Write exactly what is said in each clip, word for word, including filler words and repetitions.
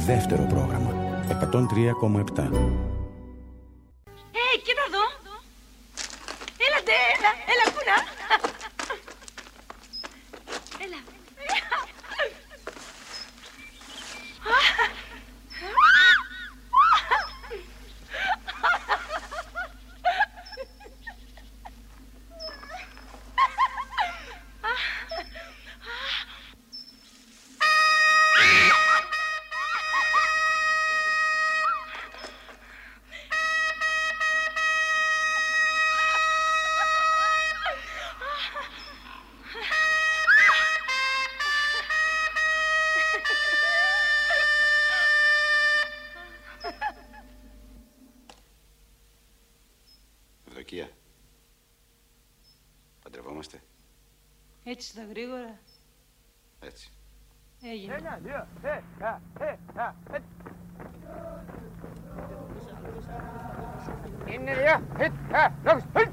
Δεύτερο πρόγραμμα. εκατόν τρία κόμμα επτά. Ε, κοίτα εδώ. Έλατε, έλα, έλα, πού να. Έλα. Ευδοκία, παντρευόμαστε? Έτσι στα γρήγορα. Έτσι. Έγινε. Ένα, δύο, ε, α, ε, α, ε. Είναι δύο, ε, α, λόγος, ε.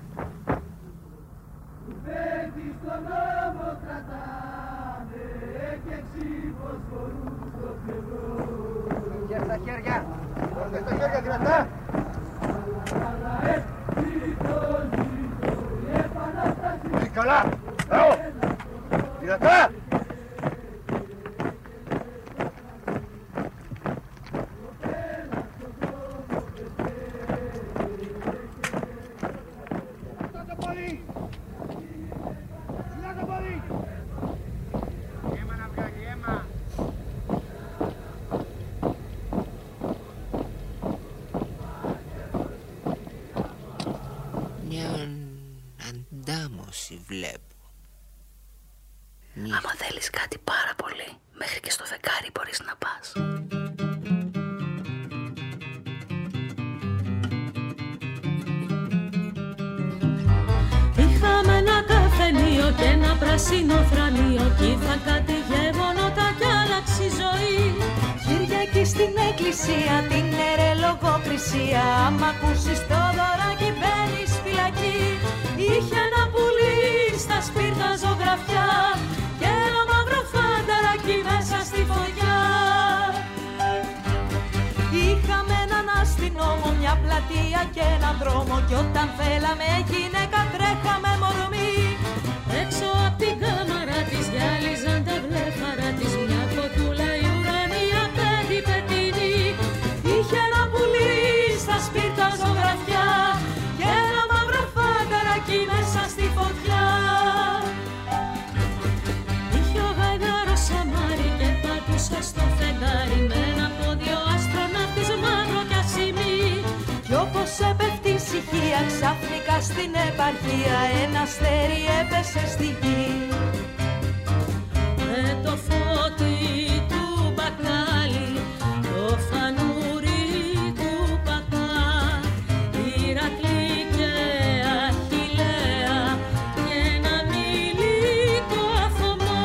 Πέτει στον νόμο κρατάνε και ξυφοσφορούν στο πλευρό. Χέρια στα χέρια, χέρια στα χέρια δυνατά. Καλά, μπράβο, δυνατά. Βλέπω. Άμα θέλεις κάτι πάρα πολύ, μέχρι και στο φεγγάρι μπορείς να πας. Είχαμε ένα καφενείο και ένα πράσινο θρανείο κι ήρθαν κάτι γεγονότα κι άλλαξε η ζωή. Κυριακή στην εκκλησία, την ερελογοκρισία, άμα ακούσεις το δωράκι μπαίνεις φυλακή. Είχε ένα πουλί στα σπίρτα ζωγραφιά και ένα μαύρο φανταράκι μέσα στη φωτιά. Είχαμε έναν αστυνόμο, μια πλατεία και έναν δρόμο κι όταν θέλαμε γυναίκα τρέχαμε μορμί. Έξω απ' την κάμαρα της γυάλιζαν τα βλέφαρα της, μια φωτούλα η ουρανία πέτη πετίνη. Είχε ένα πουλί στα σπίρτα ζωγραφιά και ένα μαύρο φανταράκι μέσα στη φωτιά. Είχε ο γαϊδάρος αμάρι και πατούσα στο φεγγάρι με ένα πόδιο αστροναύτης μαύρο κι ασημή. Κι όπως έπεφτει η ησυχία ξαφνικά στην επαρχία ένα αστέρι έπεσε στη γη. Με το φώτι του μπακάλι, το φανούρι του παπά, Ηρακλή και Αχιλλέα και ένα μιλικό Αθωμά.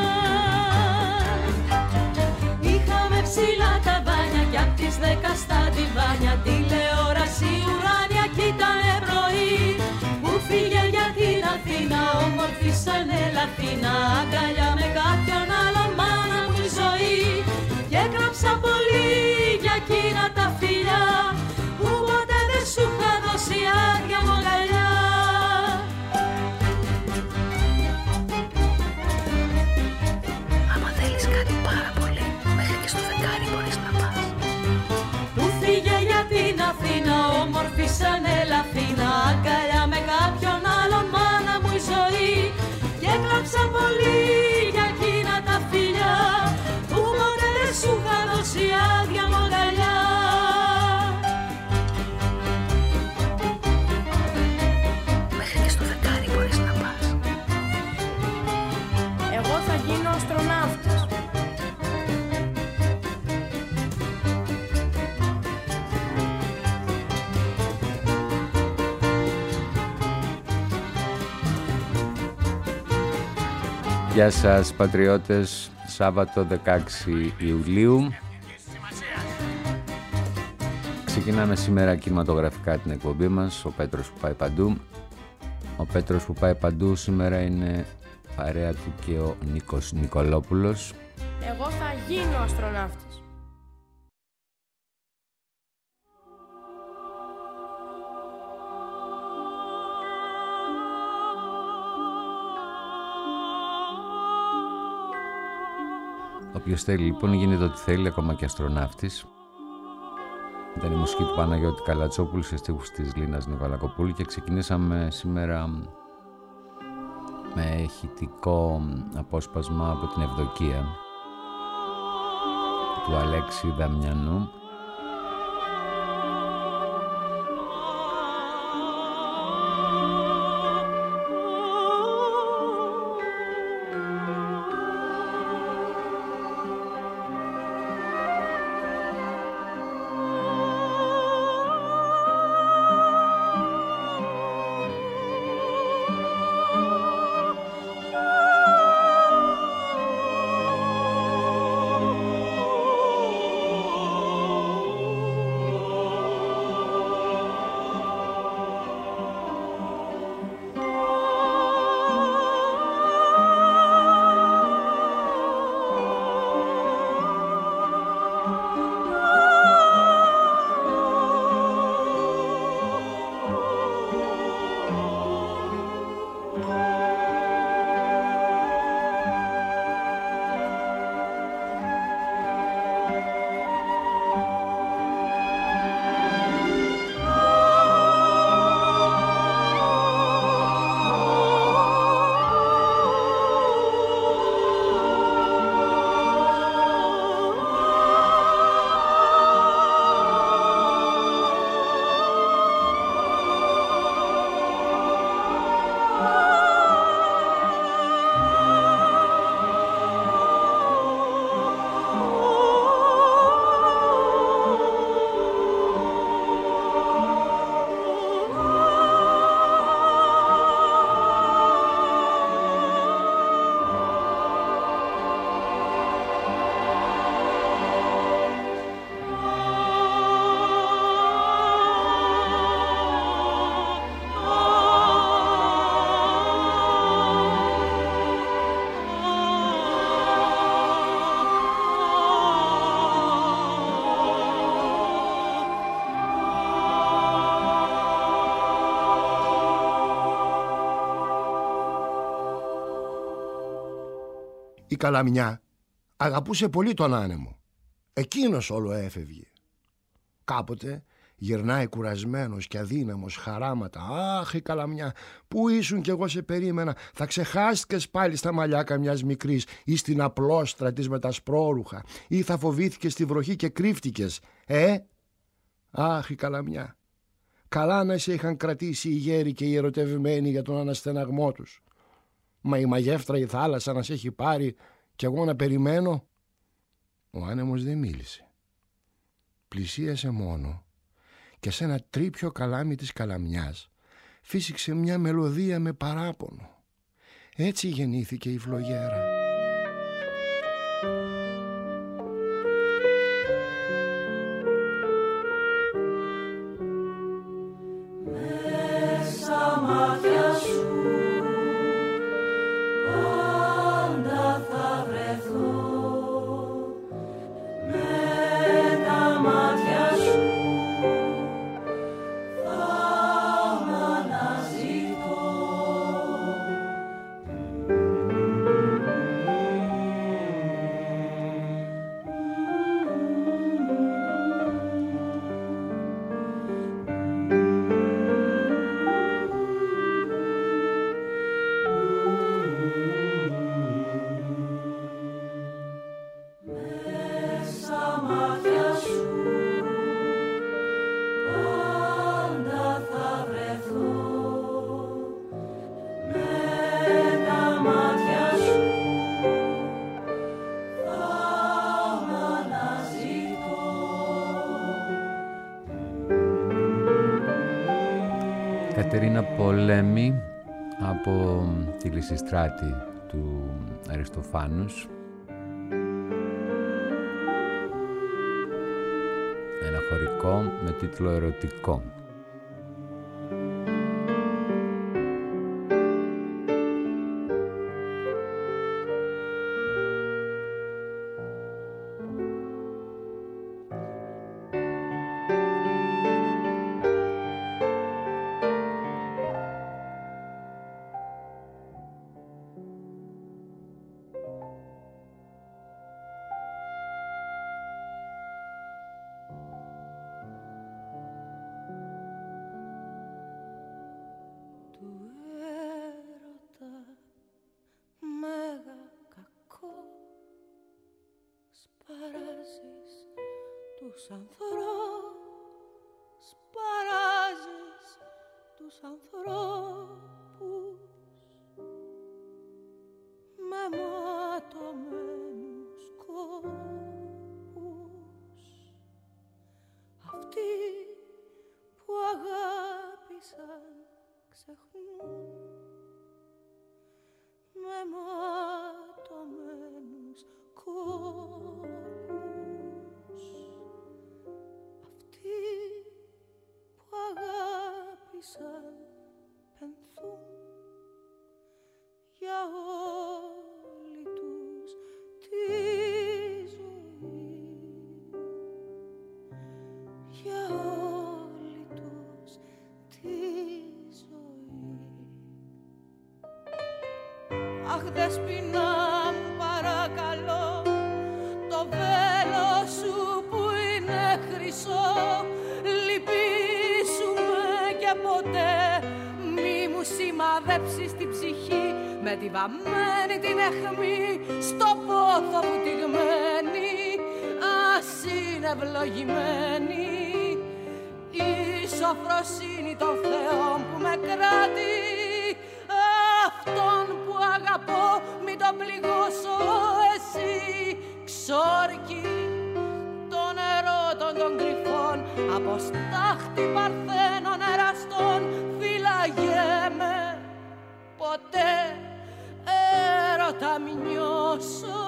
Είχαμε ψηλά τα μπάνια κι απ' τις δέκα στα διβάνια, τηλεόραση ουράνια κι ήτανε πρωί που φύγε για την Αθήνα, όμορφη σαν Ελαθίνα, αγκαλιά με κάποιον άλλον, μάνα μου η ζωή. Και έγραψα πολύ για εκείνα τα φιλιά που ποτέ δεν σου είχα δώσει άδεια μου αγκαλιά. Άμα θέλεις κάτι πάρα πολύ, μέχρι και στο φεγγάρι μπορείς να πας. Που φύγε για την Αθήνα, όμορφη σαν Ελαθίνα, αγκαλιά με κάποιον άλλον, μάνα μου η ζωή. Και έγραψα πολύ για εκείνα τα φιλιά που ποτέ δεν σου είχα δώσει άδεια μου αγκαλιά. Μέχρι και στο φεγγάρι μπορείς να πας. Εγώ θα γίνω αστροναύτης. Γεια σας πατριώτες, Σάββατο δεκαέξι Ιουλίου. Ξεκινάμε σήμερα κινηματογραφικά την εκπομπή μας, ο Πέτρος που πάει παντού. Ο Πέτρος που πάει παντού σήμερα είναι παρέα του και ο Νίκος Νικολόπουλος. Εγώ θα γίνω αστροναύτης. Όποιος θέλει λοιπόν γίνεται ό,τι θέλει, ακόμα και αστροναύτης. Ήταν η μουσική του Παναγιώτη Καλατσόπουλου σε στίχους της Λίνας Νιβαλακοπούλου και ξεκινήσαμε σήμερα με ηχητικό απόσπασμα από την Ευδοκία του Αλέξη Δαμιανού. Η Καλαμιά αγαπούσε πολύ τον άνεμο. Εκείνος όλο έφευγε. Κάποτε γυρνάει κουρασμένος και αδύναμος χαράματα. Αχ, η Καλαμιά, πού ήσουν κι εγώ σε περίμενα. Θα ξεχάστηκες πάλι στα μαλλιάκα μιας μικρής ή στην απλόστρα της με τα σπρόρουχα, ή θα φοβήθηκες στη βροχή και κρύφτηκες. Ε, αχ, η Καλαμιά. Καλά να σε είχαν κρατήσει οι γέροι και οι ερωτευμένοι για τον αναστεναγμό τους. Μα η μαγεύτρα η θάλασσα να σε έχει πάρει κι εγώ να περιμένω. Ο άνεμος δεν μίλησε. Πλησίασε μόνο και σε ένα τρίπιο καλάμι της Καλαμιάς φύσηξε μια μελωδία με παράπονο. Έτσι γεννήθηκε η φλογέρα. Μέσα μάτια σου πάντα θα βρεθώ, με τα μάτια σου θα μ' αναζητώ. Μέσα μάτια σου πάντα θα βρεθώ, με τα μάτια σου θα μ' αναζητώ. Κατερίνα Πολέμη από τη Λυσιστράτη του Αριστοφάνους. Ένα χωρικό με τίτλο «Ερωτικό». Σπαράζεις τους ανθρώπους, σπαράζεις τους ανθρώπους με ματωμένους κόπους. Αυτοί που αγάπησαν ξεχνούν με ματωμένους κόπους. Αυτοί που αγάπησαν πενθούν για όλη τους τη ζωή, για όλη τους τη ζωή. Αχ, Δεσποινα μου, παρακαλώ, το βέλος σου που είναι χρυσό, λυπήσουμε και ποτέ μη μου σημαδέψεις την ψυχή με τη βαμμένη την αιχμή στο πόθο μου τιγμένη. Ας είναι ευλογημένη η σοφροσύνη των θεών που με κράτει. Αυτόν που αγαπώ μην τον πληγώσω εσύ, ξόρκι των ερώτων των κρυφών, από στάχτη παρθένων εραστών φυλαγέμαι, ποτέ έρωτα μη νιώσω.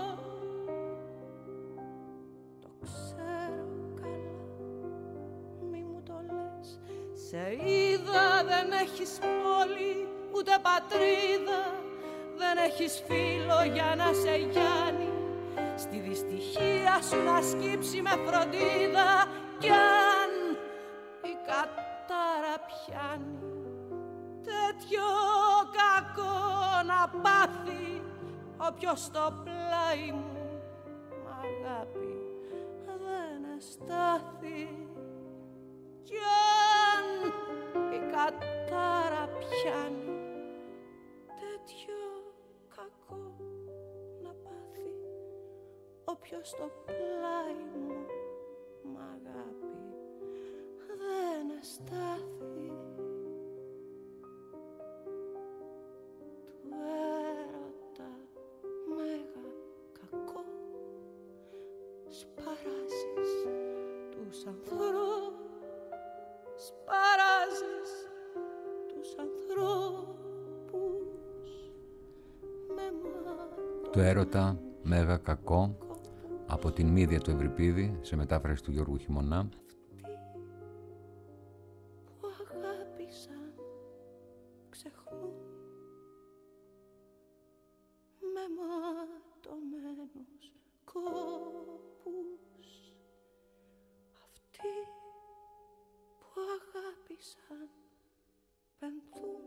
Το ξέρω καλά, μη μου το λες, σε είδα δεν έχεις πόλη ούτε πατρίδα, δεν έχεις φίλο για να σε γιάνει, στη δυστυχία σου να σκύψει με φροντίδα, κι αν η κατάρα πιάνει, τέτοιο κακό να πάθει όποιος στο πλάι μου μ' αγάπη δεν εστάθη. Κι αν η κατάρα πιάνει, τέτοιο κακό να πάθει όποιος στο πλάι μου μ' αγάπη δεν εστάθη. Του έρωτα μέγα κακό σπαράζεις τους ανθρώπους, σπαράζεις τους ανθρώπους με μάτω. Του έρωτα μέγα κακό, από την Μύδια του Ευρυπίδη, σε μετάφραση του Γιώργου Χειμωνά. Που αγάπησαν ξεχνούν με ματωμένους κόπους. Αυτοί που αγάπησαν πενθούν,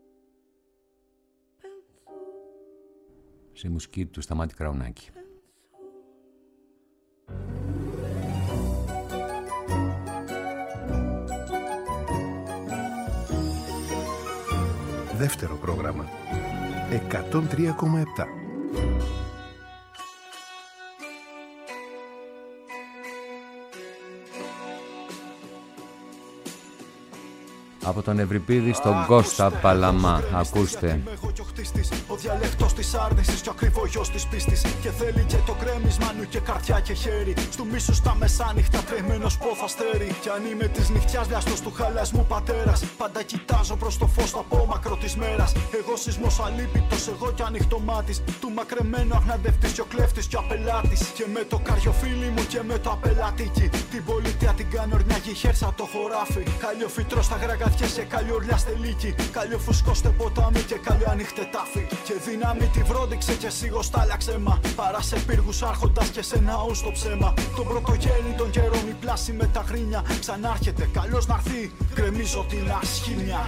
πενθούν. Σε μουσική του Σταμάτη Κραουνάκη. Δεύτερο πρόγραμμα εκατόν τρία κόμμα επτά. Από τον Ευρυπίδη στον Κώστα Παλαμά. Ακούστε. Ο διαλεκτός της άρνησης και ο ακριβογιός της πίστης. Και θέλει και το κρέμισμα νου και καρδιά και χέρι. Στου μίσου στα μεσάνυχτα τρεμμένος πόθ αστέρι. Κι αν είμαι της νυχτιάς λιαστός του χαλασμού πατέρας, πάντα κοιτάζω προς το φως το απόμακρο της μέρας. Εγώ σεισμός αλίπητος, εγώ κι ανοιχτομάτης. Του μακρεμένου αγναντευτής κι ο κλέφτης κι ο απελάτης. Και με το καριοφίλι μου και με το απελατίκι. Την πολιτεία την κάνω ορνιάγη χέρσα το χωράφι. Καλλιοφυτρό στα γραγαδιές και καλλιορλιά στελίκι. Καλλιοφουσκώστε ποτάμι και καλλιο ανοιχτε τάφη. Και δύναμη τη βρόντιξε και σίγος τ' άλλαξε μα. Παρά σε πύργους άρχοντας και σε ναούς το ψέμα. Τον πρωτογέννη των καιρών η πλάση με τα γρίνια. Ξανάρχεται καλώς να'ρθεί, γκρεμίζω την ασχήμια.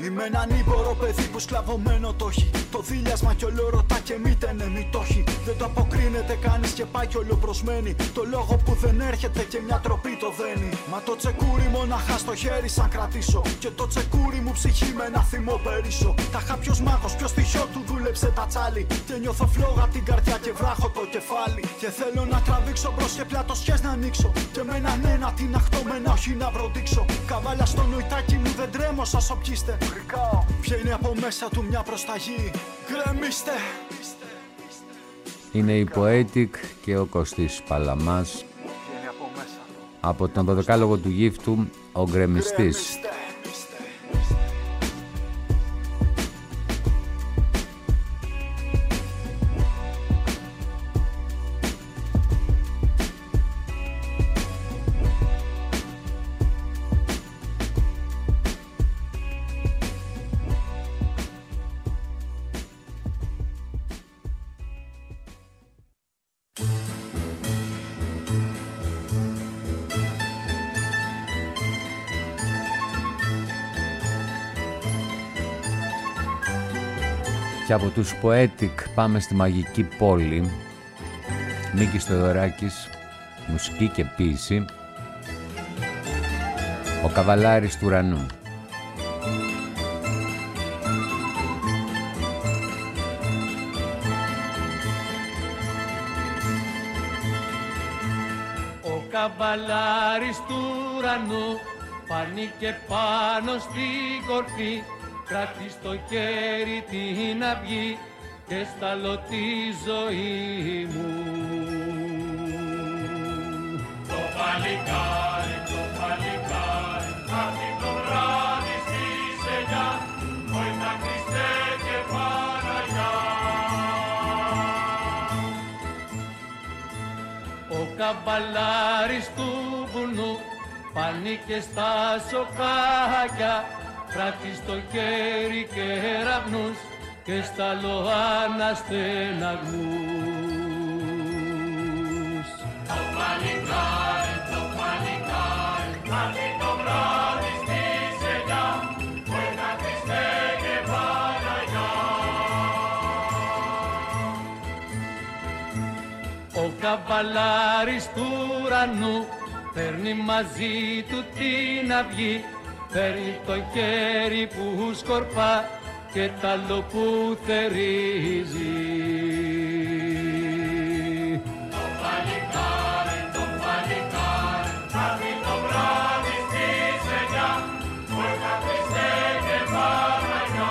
Είμαι έναν ήμπορο παιδί που σκλαβωμένο το έχει. Το δίλιασμα κι όλο ρωτά και μήταινε μη το έχει. Δεν το αποκρίνεται κανείς και πάει κι όλο προσμένει. Το λόγο που δεν έρχεται και μια τροπή το δένει. Μα το τσεκούρι μοναχά στο χέρι σαν κρατήσω. Και το τσεκούρι μου ψυχή με ένα θυμό περίσω. Τα χα ποιος μάγος, ποιος στοιχείο του δούλεψε τα τσάλι. Και νιώθω φλόγα την καρδιά και βράχω το κεφάλι. Και θέλω να τραβήξω μπρος και πλάτος σχές να ανοίξω. Και με έναν ένα την αχτώ με ένα όχι να βροντίξω. Καβάλια στο νοητάκι μου δεν τρέμω σας οπιστε. Βγαίνει από μέσα του μια προσταγή. Γκρεμίστε. Είναι η Poetic και ο Κωστής Παλαμάς. Από τον δωδεκάλογο του Γύφτου, ο Γκρεμιστής. Και από τους Poetic πάμε στη μαγική πόλη. Μίκης Θεοδωράκης, μουσική και ποίηση. Ο Καβαλάρης του Ουρανού. Ο Καβαλάρης του Ουρανού φανήκε πάνω στην κορφή. Κράτη στο χέρι την αυγή και σταλώ τη ζωή μου. Το παλικάρι, το παλικάρι, κάθε το βράδυ στις εννιά, Όινα Χριστέ και Παναγιά. Ο Καβαλάρης του βουνού φανήκε στα σοκάκια. Κράτη στο χέρι κεραυνούς και στα λοάνα στεναγμούς. Το παλικάρι, το παλικάρι, κάθε το βράδυ στις εννιά, Όινα Χριστέ και Παναγιά. Ο Καβαλάρης του Ουρανού παίρνει μαζί του την αυγή. Παίρνει το χέρι που σκορπά και τ' άλλο που θερίζει. Το παλικάρι, το παλικάρι, κάθε το βράδυ στις εννιά, Όινα Χριστέ και Παναγιά.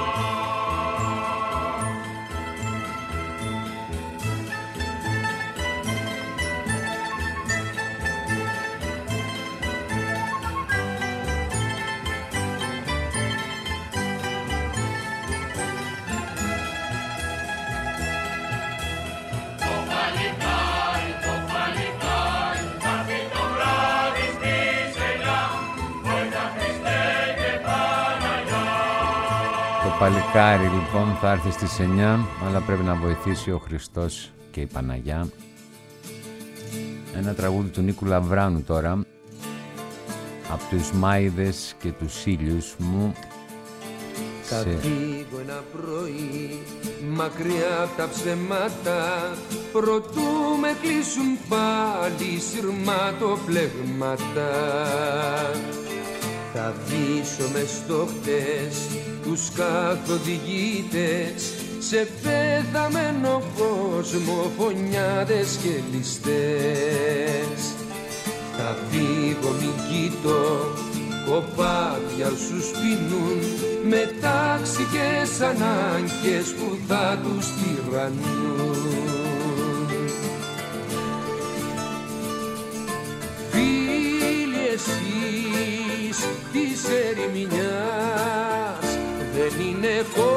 Το παλικάρι λοιπόν θα έρθει στις εννιά, αλλά πρέπει να βοηθήσει ο Χριστός και η Παναγιά. Ένα τραγούδι του Νίκου Λαβράνου τώρα, από τους Μάιδες και τους Ήλιους μου. Θα σε... φύγω ένα πρωί μακριά από τα ψεμάτα, προτού με κλείσουν πάλι σειρματοπλεγμάτα. Θα βήσω μες στο χτες τους καθοδηγητές, σε πεθαμένο κόσμο φωνιάδες και ληστές. Θα φύγω μην κοιτώ κοπάδια σου σπινούν, με ταξικές ανάγκες που θα τους τυραννούν. Φίλοι εσείς της ερημινιάς, δεν είναι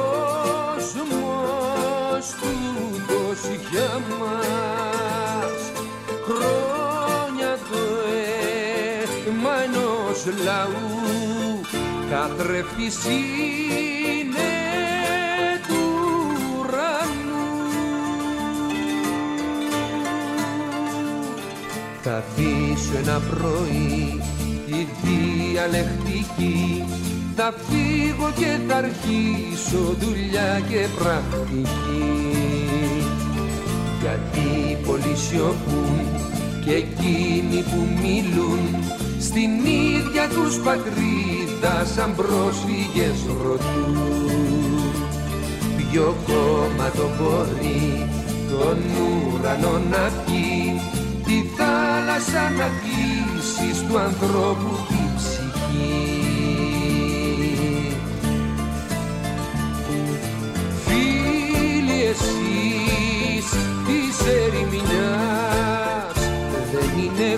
κόσμος τούτος για μας. Χρόνια το αίμα ενός λαού καθρέφτης είναι του ουρανού. Θα αφήσω ένα πρωί τη διαλεκτική θα φύγω και θα αρχίσω δουλειά και πρακτική. Γιατί πολλοί σιωπούν και εκείνοι που μιλούν στην ίδια τους πατρίδα σαν πρόσφυγες ρωτούν. Ποιο κόμμα το μπορεί τον ουρανό να πιει, τη θάλασσα να κλείσει του ανθρώπου τη ψυχή. Φίλοι εσείς της ερημινιάς, δεν είναι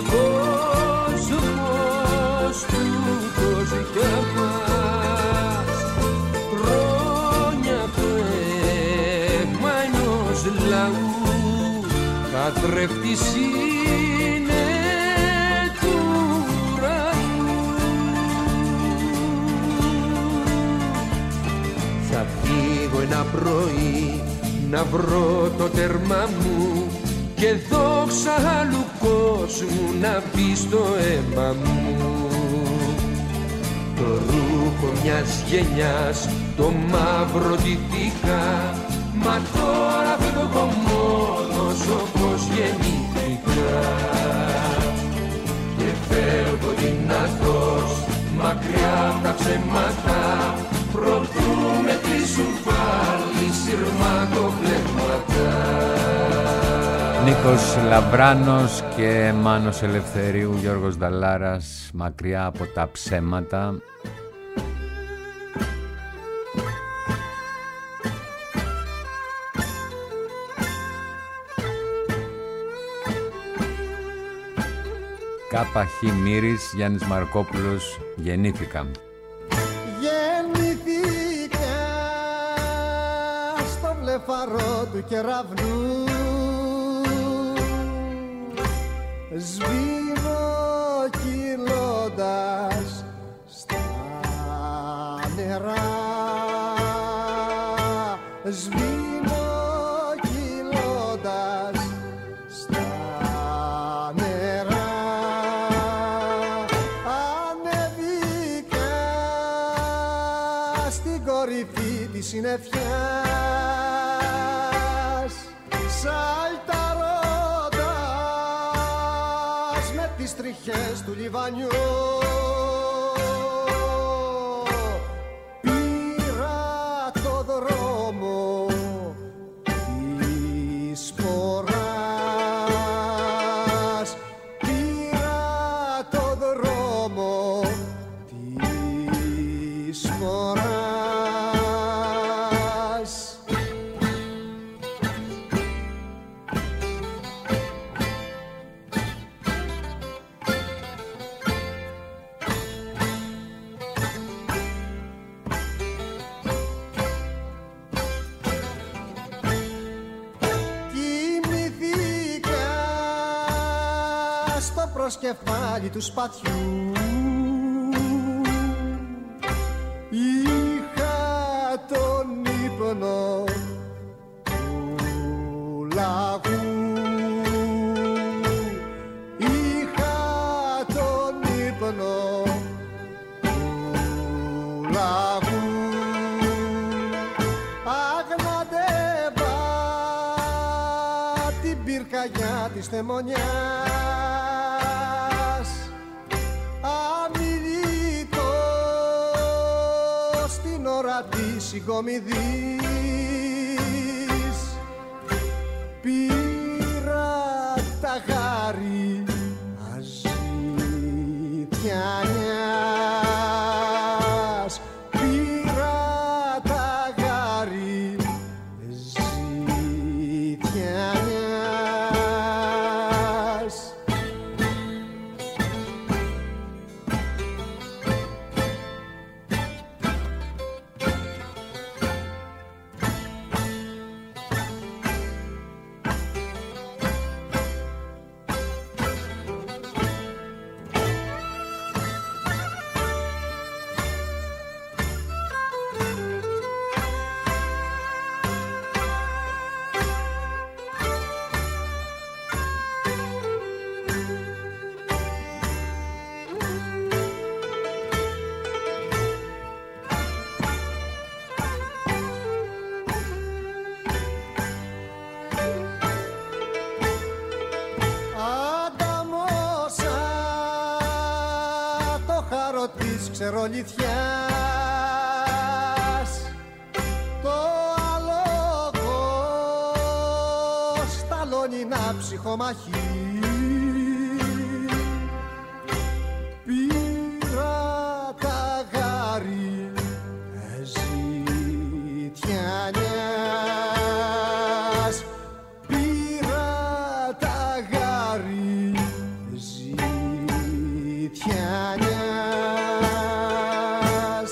κόσμος τούτος για μας. Χρόνια πνεύμα ενός λαού, καθρέφτης είναι του ουρανού. Θα φύγω ένα πρωί να βρω το τέρμα μου και δόξα άλλου κόσμου να μπει στο αίμα μου. Το ρούχο μιας γενιάς, το μαύρο ντυθήκα, μα τώρα φεύγω μόνος όπως γεννήθηκα. Και φεύγω δυνατός, μακριά απ' τα ψέματα, προτού με κλείσουν πάλι σειρμακοβλέμματα. Νίκος Λαβράνος και Μάνος Ελευθερίου, Γιώργος Δαλάρας, μακριά από τα ψέματα. Κάπα Χ Μύρης, Γιάννης Μαρκόπουλος, γεννήθηκα. Γεννήθηκα στο βλεφαρό του κεραυνού, σβήνω κυλώντας στα νερά, σβήνω κυλώντας στα νερά. Ανέβηκα στην κορυφή της συννεφιάς, σαλταρώντας με τις τριχές του λιβανιού. Πήρα το δρόμο της σποράς, πήρα το δρόμο της σποράς. Κεφάλι του σπαθιού είχα τον ύπνο του λαγού, είχα τον ύπνο του λαγού. Αγναντεύα την πυρκαγιά της θεμονιάς, στην ώρα της συγκομιδής. Πήρα τα γάρι αζητιανιάς, πήρα τα γάρι ζητιανιάς. ζάχαρο της ξερολιθιάς. Το άλογο σταλώνει να ψυχομαχεί. Πήρα τα γάρι ζητιανιάς. Πήρα τα γάρι ζητιανιάς.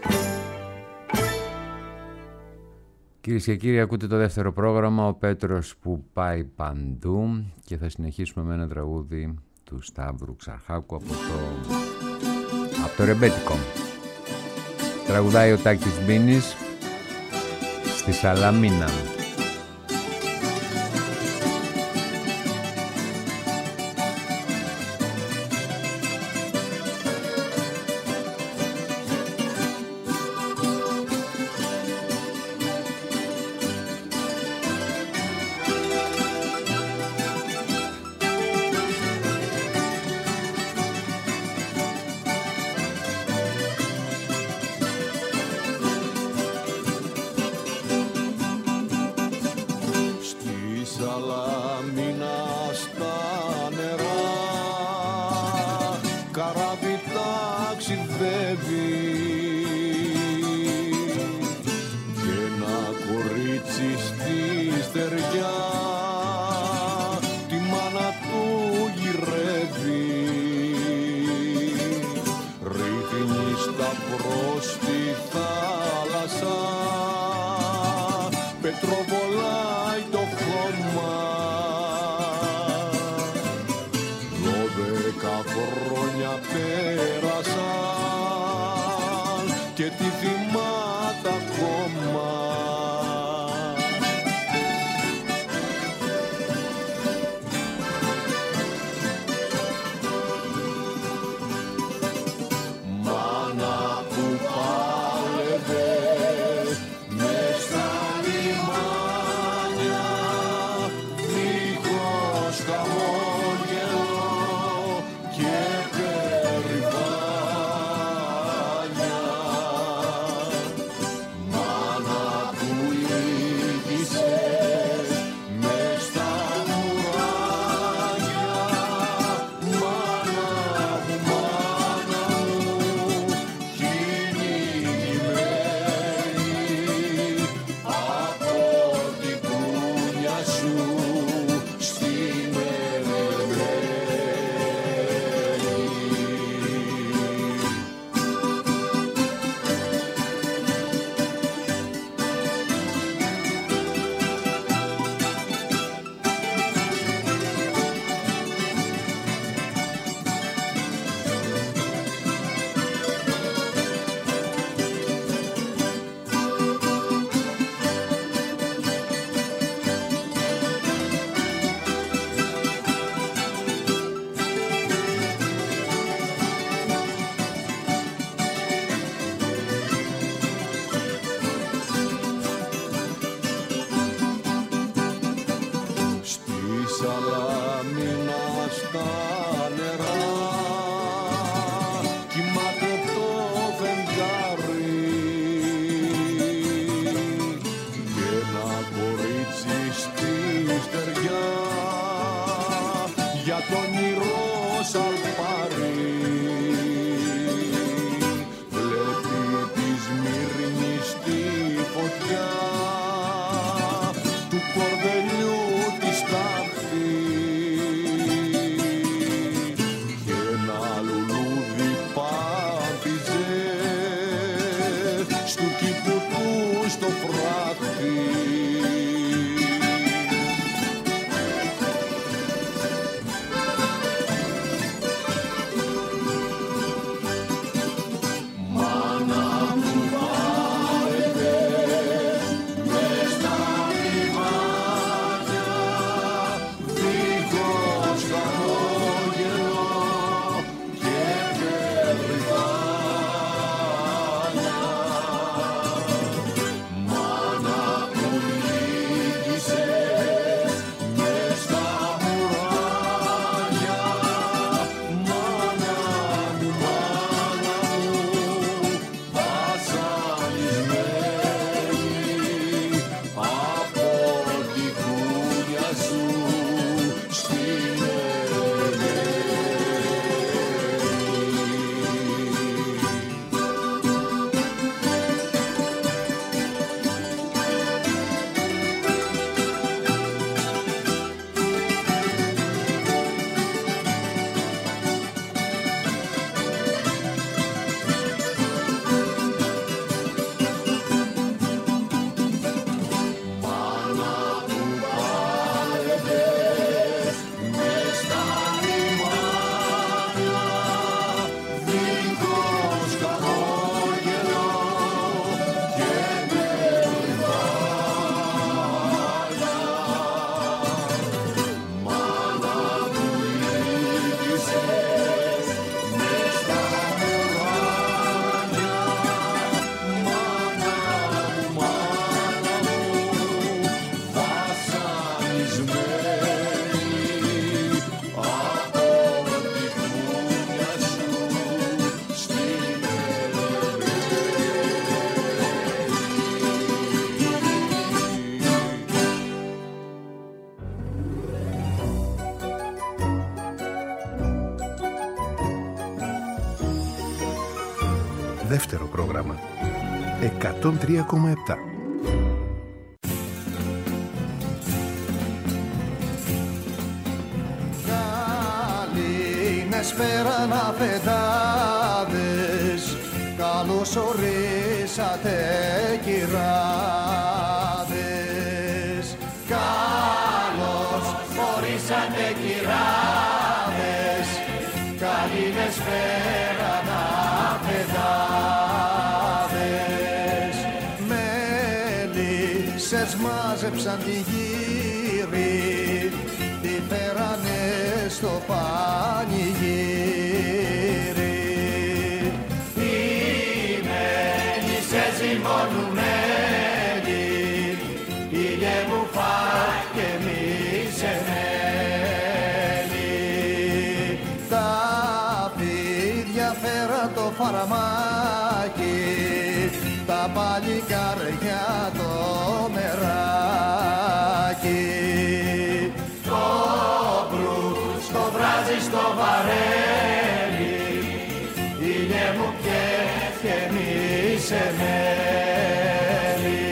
Κυρίες και κύριοι, ακούτε το δεύτερο πρόγραμμα, ο Πέτρος που πάει παντού, και θα συνεχίσουμε με ένα τραγούδι του Σταύρου Ξαρχάκου από το, από το ρεμπέτικο. Τραγουδάει ο Τάκης Μπίνης στη Σαλαμίνα. Δεύτερο πρόγραμμα. εκατόν τρία κόμμα επτά. Καληνεσπέρα να πετάδες, καλώς ορίσατε κυράδες. Καλώς ορίσατε κυράδες, καληνεσπέρα να πετάδες. Μέλισσες μάζεψαν τη γύρι, τη φέρανε στο πανηγύρι. Οι μέλισσες ζυμωνουμένοι, ήλιε μου φάει και μη σε μένει. Τα πίδια φέραν το φαραμάκι, τα παλικάρια το μεράκι. Το μπρούς το βράζει στο βαρέλι, ήλιε μου πιες και μη σε μένει.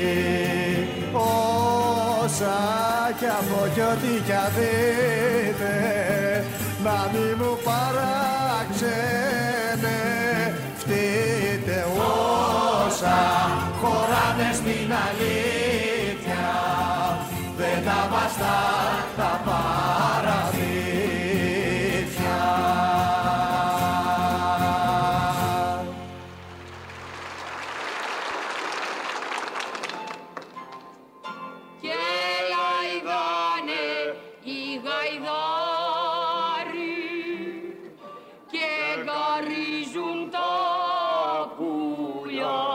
Όσα κι από κι ό,τι κι αν δείτε, να μη μου παράξενε φτείτε. Όσα χωράνε στην αλήθεια, δεν τα βαστά τα παραδείγια. Και λαϊδάνε οι γαϊδάροι και γαρίζουν τα πουλιά.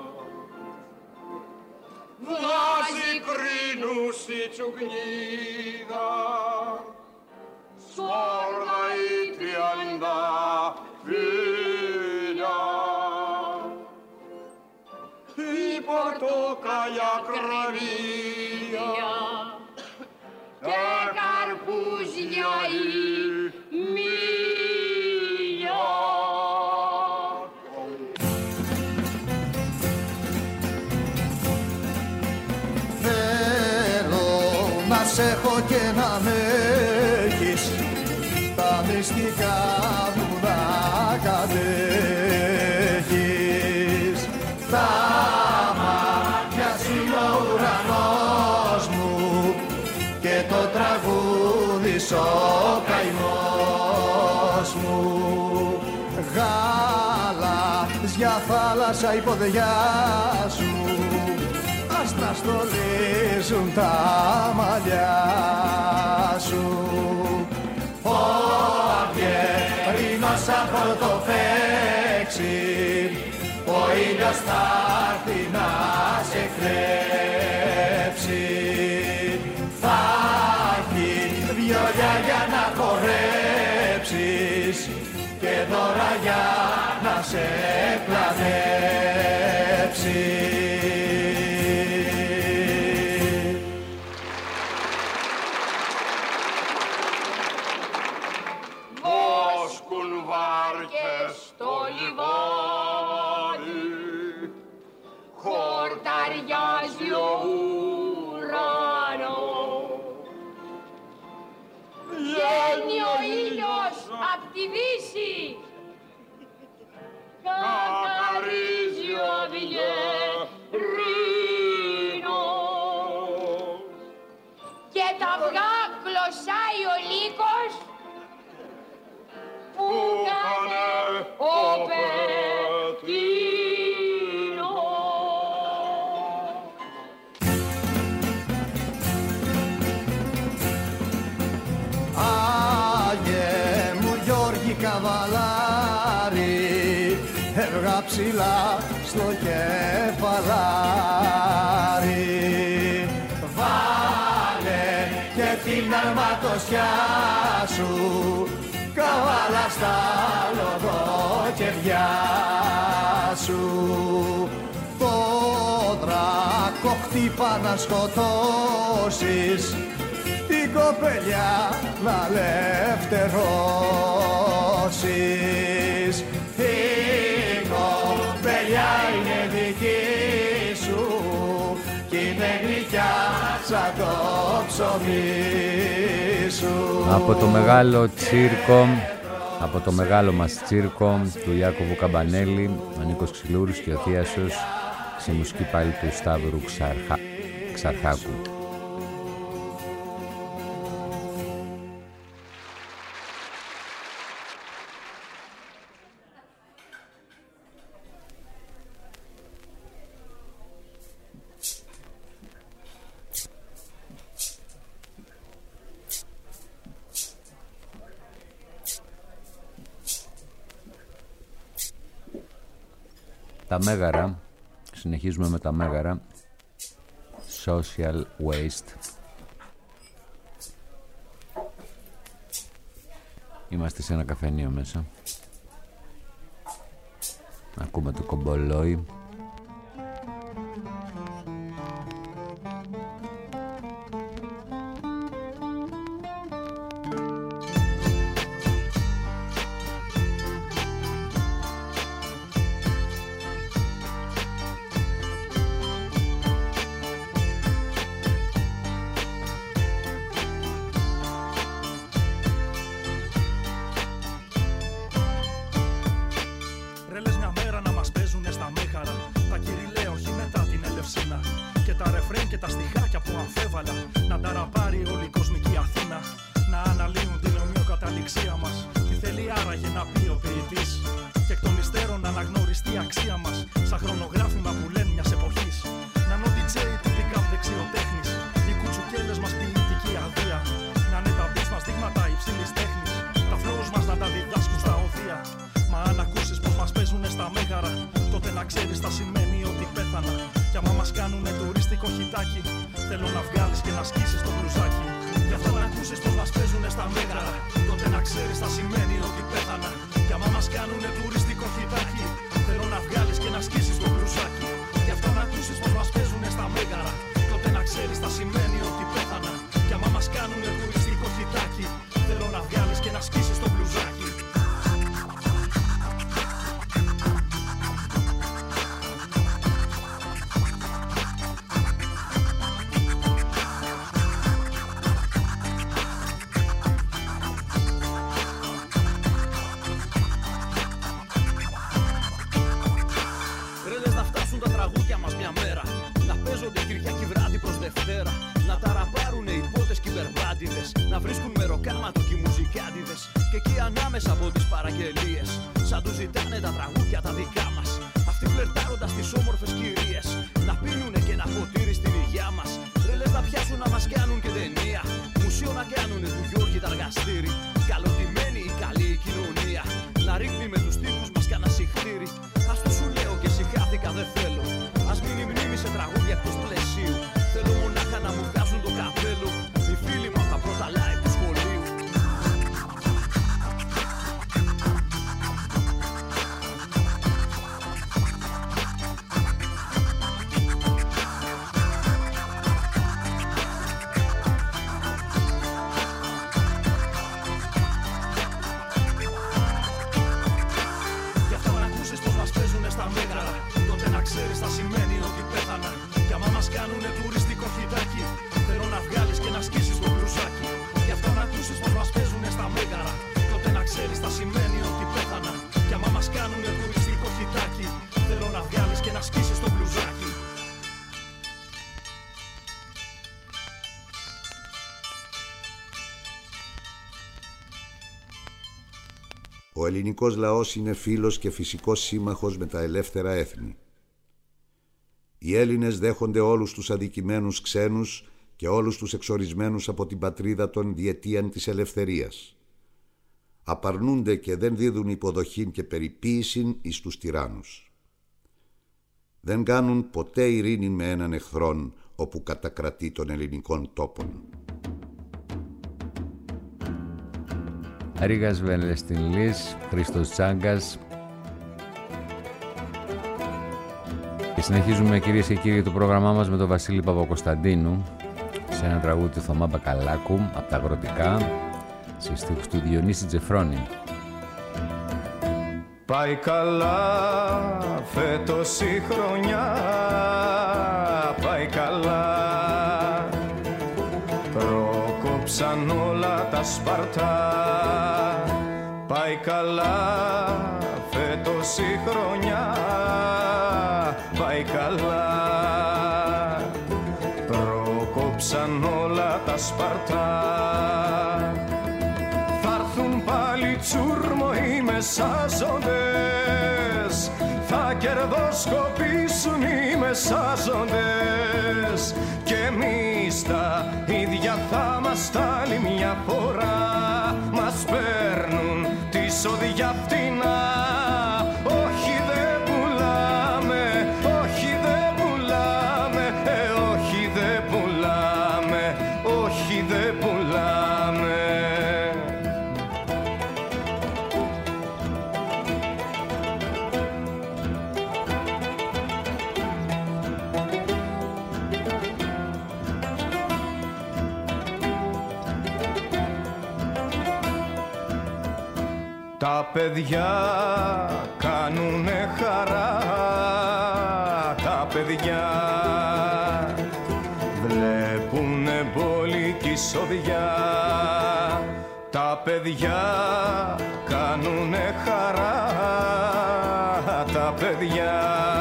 Βγάζει κρίνους η τσουγνίδα, σφόργα η τριάντα φίλια. Η πορτοκαλιά κραβία και καρπούζια η μήλια. Να σ' έχω και να με έχεις, τα μυστικά μου να κατέχεις. Τα μάτια σου είναι ο ουρανός μου και το τραγούδι σ' ο καημός μου. Γάλαζια θάλασσα η ποδιά σου, ας να στολίζουν τα μαλλιά σου. Ο αυγερίνος σαν πρωτοφέξει, ο ήλιος θα έρθει να σε κλέψει. Θα έχει βιολιά για να χορέψεις και δώρα για να σε πλανέψει. Στο λιβάδι χορταριάζει ο ουρανός, βγαίνει ο ήλιος απ' τη δύση, καθαρίζει ο βιγερίνος και τα αυγά κλωσάει ο λύκος που κάνε ο Πετίνος. Άγιε μου Γιώργη καβαλάρι, έβγα ψηλά στο κεφαλάρι. Βάλε και την αρματοσιά σου, καβάλα στα λοδόκερδιά σου. Το δράκο χτύπα να σκοτώσεις, την κοπελιά να ελευθερώσεις. Την κοπελιά ψωμί σου. Από το μεγάλο τσίρκο, από το μεγάλο μας τσίρκο του Ιάκωβου Καμπανέλη, ο Νίκος Ξυλούρης και ο Θίασος, σε μουσική πάλι του Σταύρου Ξαρχα... Ξαρχάκου. Τα μέγαρα, συνεχίζουμε με τα μέγαρα, social waste. Είμαστε σε ένα καφενείο μέσα. Ακούμε το κομπολόι. Ο ελληνικός λαός είναι φίλος και φυσικός σύμμαχος με τα ελεύθερα έθνη. Οι Έλληνες δέχονται όλους τους αδικημένους ξένους και όλους τους εξορισμένους από την πατρίδα των διετίαν της ελευθερίας. Απαρνούνται και δεν δίδουν υποδοχήν και περιποίησιν εις τους τυράννους. Δεν κάνουν ποτέ ειρήνη με έναν εχθρόν όπου κατακρατεί των ελληνικών τόπων. Ρίγας Βελεστινλής, Χρήστος Τσάγκας. Και συνεχίζουμε, κυρίες και κύριοι, το πρόγραμμά μας με τον Βασίλη Παπακοσταντίνου σε ένα τραγούδι του Θωμά Μπακαλάκου από τα Αγροτικά, σε στίχους του Διονύση Τζεφρόνη. Πάει καλά φέτος η χρονιά, πάει καλά. κόψαν όλα τα σπαρτά. Πάει καλά φέτος η χρονιά, πάει καλά. Προκόψαν όλα τα σπαρτά. Θa'ρθουν πάλι τσούρμο οι μεσάζοντες, θα κερδοσκοπήσουν οι μεσάζοντες, και εμείς τα ίδια θα είμαστε άλλη μια φορά. Μας παίρνουν τη σοδιά φτηνά. Όχι δεν πουλάμε, όχι δεν πουλάμε, ε, όχι δεν πουλάμε, όχι δεν πουλάμε. Τα παιδιά κάνουνε χαρά, τα παιδιά βλέπουνε μπόλικη σοδιά. Τα παιδιά κάνουνε χαρά, τα παιδιά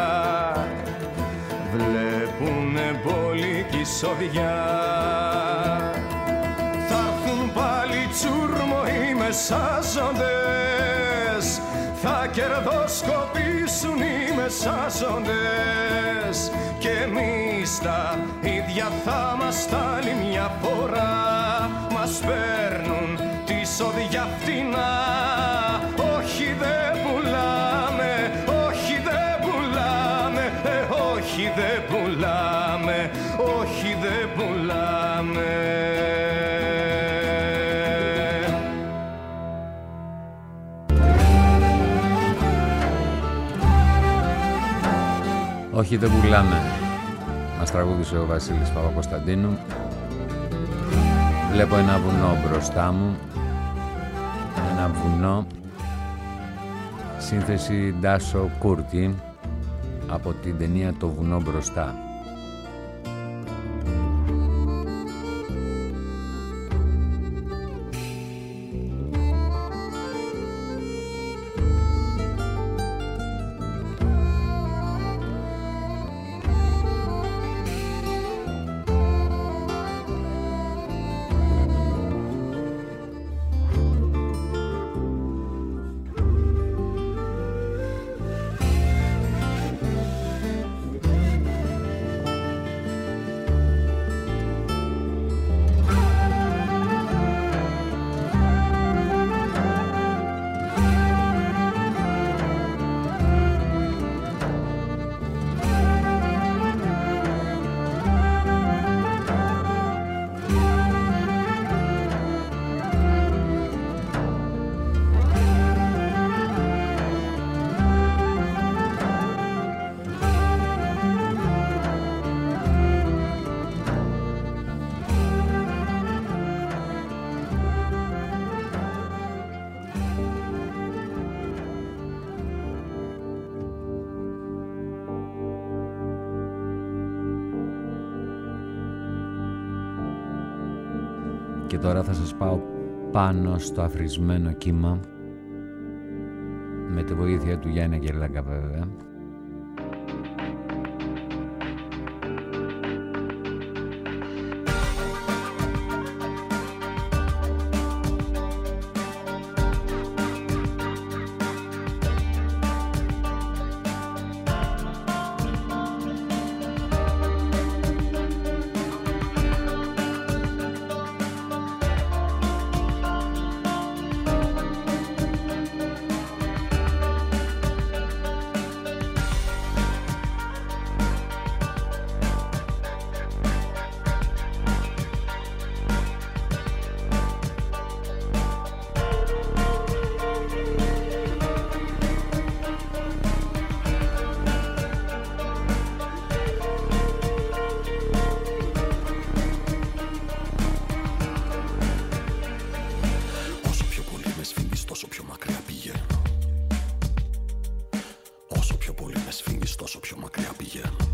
βλέπουνε μπόλικη σοδιά. Θa'ρθουν πάλι τσούρμο οι μεσάζοντες, θα κερδοσκοπήσουν οι μεσάζοντες, και εμείς τα ίδια θα είμαστε άλλη μια φορά. Μας παίρνουν τη σοδιά φτηνά. Όχι δεν πουλάμε, όχι δεν πουλάμε, ε, όχι δεν πουλάμε, όχι δεν πουλάμε. Όχι δεν πουλάμε. Μας τραγούδισε ο Βασίλης Παπακοσταντίνου. Βλέπω ένα βουνό μπροστά μου. Ένα βουνό. Σύνθεση Ντάσο Κούρτη από την ταινία «Το βουνό μπροστά». Και τώρα θα σας πάω πάνω στο αφρισμένο κύμα, με τη βοήθεια του Γιάννη Αγγελάκα βέβαια.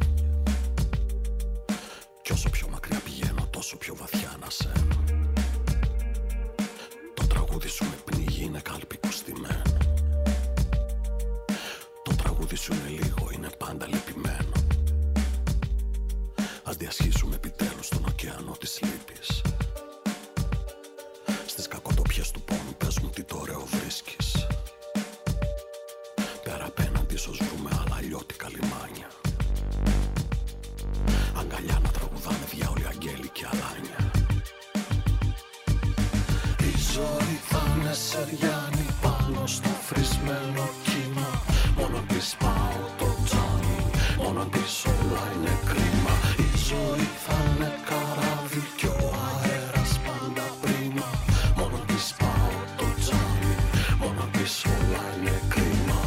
Όσο πιο μακριά πηγαίνω, τόσο πιο βαθιά ανασένω. τραγούδι σου με πνίγει, είναι κάλπη κουστημένο. Το τραγούδι σου είναι λίγο, είναι πάντα λυπημένο. Ας διασχίσουμε επιτέλους τον ωκεανό της λύπης. Στις κακοτοπιές του πόνου πες μου τι το ωραίο βρίσκεις. Πέρα απέναντι ίσως βρούμε άλλα αλλιώτικα λιμάνια. Αγκαλιά να τραγουδάνε διάολοι αγγέλοι και αλάνια. Η ζωή θα είναι σεριάνι πάνω στο φρισμένο κύμα. Μόνο της πάω το τζάνι, μόνο της όλα είναι κρίμα. Η ζωή θα είναι καράβι κι ο αέρας πάντα πρίμα. Μόνο της πάω το τζάνι, μόνο της όλα είναι κρίμα.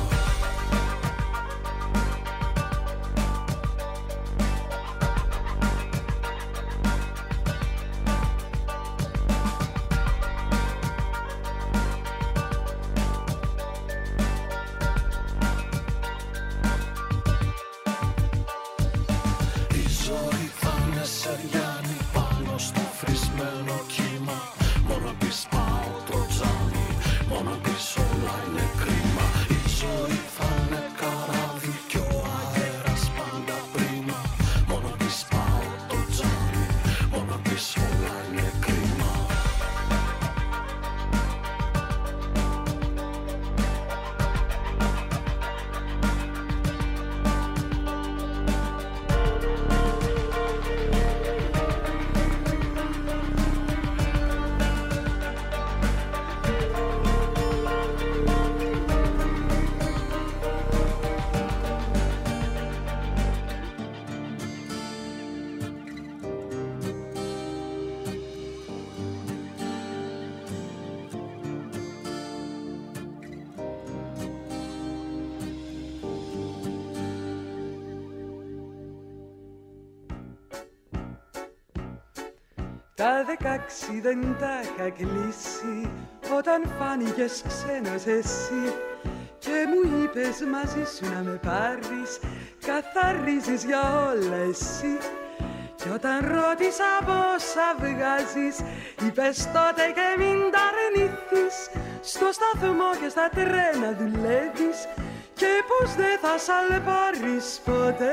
Τα δεκάξι δεν τα είχα κλείσει όταν φάνηκες ξένος εσύ και μου είπες μαζί σου να με πάρεις, καθαρίζεις για όλα εσύ. Και όταν ρώτησα πόσα βγάζεις, είπες τότε και μην τα αρνηθείς. Στο σταθμό και στα τρένα δουλεύεις και πως δεν θα σ' αλπάρεις ποτέ.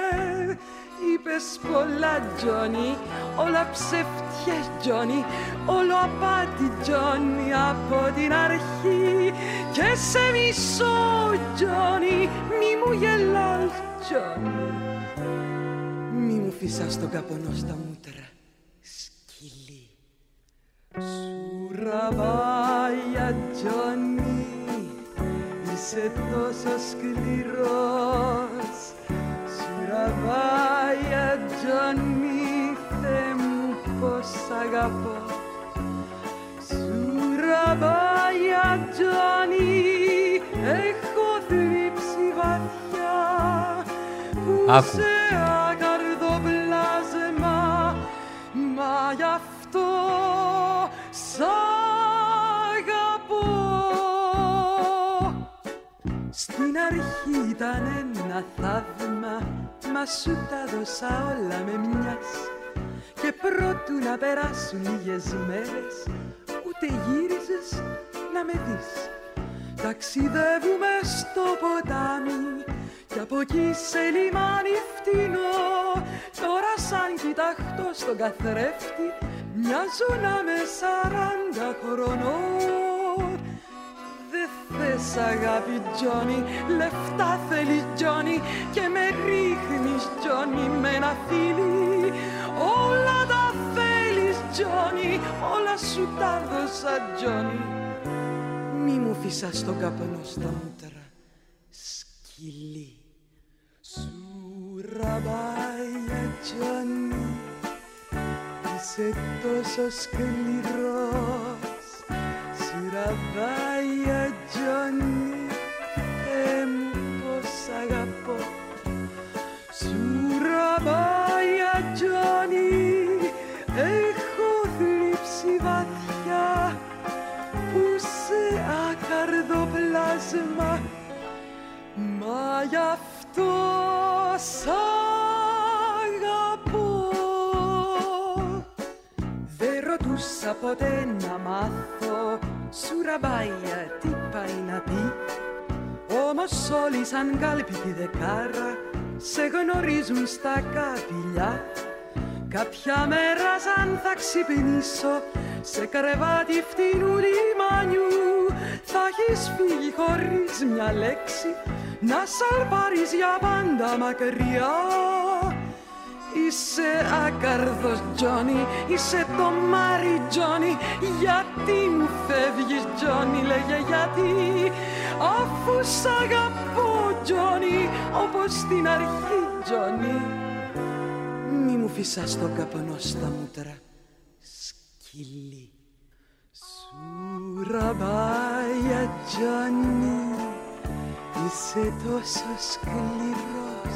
Είπες πολλά Τζόνι, όλα ψεύτιες Τζόνι, όλο απάτη Τζόνι από την αρχή. Και σε μισώ Τζόνι, μη μου γελάς Τζόνι, μη μου φυσάς τον καπονό στα μούτρα, σκυλί. Σουραβάγια Τζόνι, είσαι τόσο σκληρός. Σουραβάγια Τζόνι, Θεέ μου πως αγαπώ. Σουραβάγια Τζόνι, έχω θλίψει βαθιά που Άκου. σε άκαρδο πλάσμα, μα γι' αυτό σ' αγαπώ. Στην αρχή ήταν ένα θαύμα, μα σου τα δώσα όλα με μιας. Και πρότου να περάσουν λίγες μέρες, ούτε γύριζες να με δεις. Ταξιδεύουμε στο ποτάμι κι από εκεί σε λιμάνι φτηνό. Τώρα σαν κοιταχτώ στον καθρέφτη, μοιάζω να με σαράντα χρονών. Δε θες αγάπη Τζόνι, λεφτά θέλει Τζόνι και με ρίχνεις Τζόνι με ένα φίλι. Όλα τα θέλεις Τζόνι, όλα σου τα δώσα Τζόνι, μη μου φυσάς τον καπνό στα μούτρα, σκυλί. Σουραβάγια Τζόνι, είσαι τόσο σκληρός. Σουραβάγια Τζόνι, Θεέ μου πως αγαπώ. Σουραβάγια Τζόνι, έχω θλίψει βαθιά που σε άκαρδο πλάσμα, μα γι' αυτό σ' αγαπώ. Δεν ρωτούσα ποτέ να μάθω Σουραμπάια τι πάει να πει, όμως όλοι σαν κάλπη τη δεκάρα σε γνωρίζουν στα καπηλιά. Κάποια μέρα σαν θα ξυπνήσω σε κρεβάτι φτηνού λιμάνιου, θα έχεις φύγει χωρίς μια λέξη να σαλπάρεις για πάντα μακριά. Είσαι άκαρδος Τζόνι, είσαι το Μάρι Τζόνι, γιατί μου φεύγεις Τζόνι, λέγε γιατί, αφού σ' αγαπώ Τζόνι, όπως στην αρχή Τζόνι. Μη μου φυσάς το καπνό στα μούτρα, σκυλί. Σουραμπάια Τζόνι, είσαι τόσο σκληρός.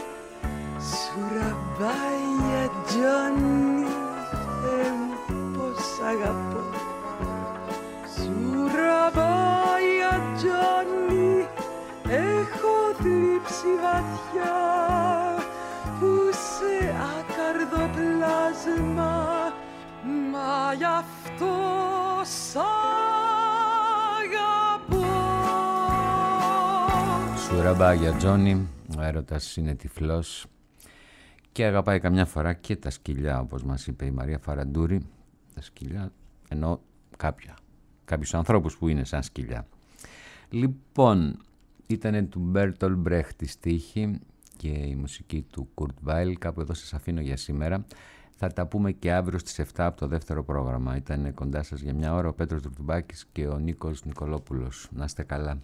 Σουραμπάια Τζόνι, Θεέ μου πως αγαπώ. Σουραμπάια Τζόνι, έχω θλίψει βαθιά που σε άκαρδο πλάσμα, μα γι' αυτό σ' αγαπώ. Σουραμπάια Τζόνι, ο έρωτας είναι τυφλός και αγαπάει καμιά φορά και τα σκυλιά, όπως μας είπε η Μαρία Φαραντούρη. Τα σκυλιά, ενώ κάποια, κάποιους ανθρώπους που είναι σαν σκυλιά. Λοιπόν, ήτανε του Μπέρτολ Μπρέχτ η στίχη και η μουσική του Κουρτ Βάιλ. Κάπου εδώ σας αφήνω για σήμερα. Θα τα πούμε και αύριο στις επτά από το δεύτερο πρόγραμμα. Ήταν κοντά σας για μια ώρα ο Πέτρος Δουρτουμπάκης και ο Νίκος Νικολόπουλος. Να είστε καλά.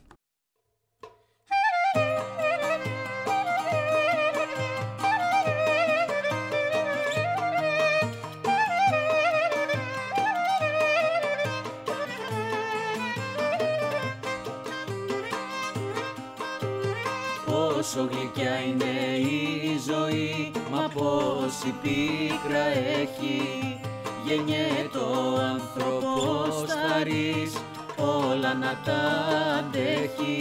Πόσο γλυκιά είναι η ζωή, μα πόση πίκρα έχει. Γεννιέται ο άνθρωπος θαρής, όλα να τα αντέχει.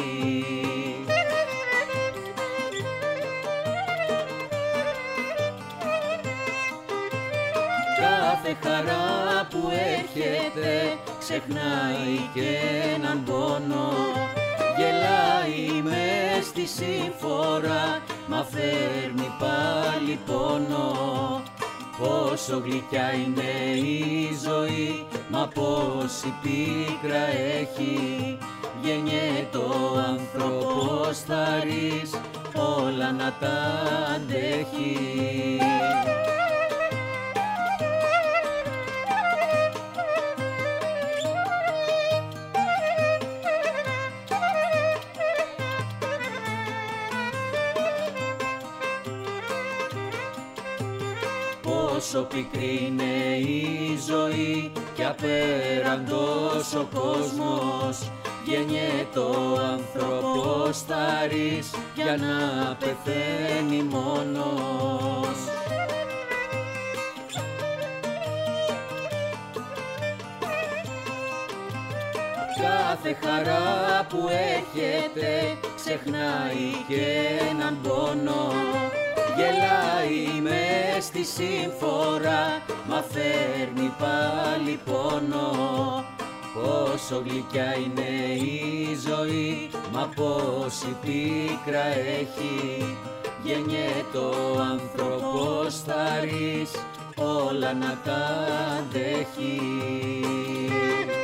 Κάθε χαρά που έρχεται ξεχνάει και έναν πόνο. Γελάει μες στη σύμφορα, μα φέρνει πάλι πόνο. Πόσο γλυκιά είναι η ζωή, μα πόση πίκρα έχει. Γεννιέται ο άνθρωπος θαρής, όλα να τα αντέχει. Πόσο πικρή είναι η ζωή κι απέραντος ο κόσμος. Γεννιέται ο άνθρωπος θαρής για να πεθαίνει μόνος. Κάθε χαρά που έρχεται ξεχνάει και έναν πόνο. Γελάει μες στη σύμφορα, μα φέρνει πάλι πόνο. Πόσο γλυκιά είναι η ζωή, μα πόση πίκρα έχει. Γεννιέται ο άνθρωπος θαρής, όλα να τα αντέχει.